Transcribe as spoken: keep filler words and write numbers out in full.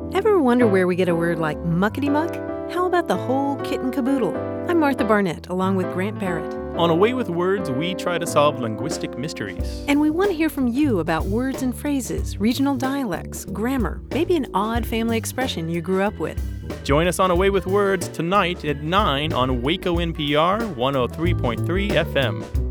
Ever wonder where we get a word like muckety-muck? How about the whole kit and caboodle? I'm Martha Barnett, along with Grant Barrett. On A Way with Words, we try to solve linguistic mysteries. And we want to hear from you about words and phrases, regional dialects, grammar, maybe an odd family expression you grew up with. Join us on A Way with Words tonight at nine on Waco N P R one oh three point three F M.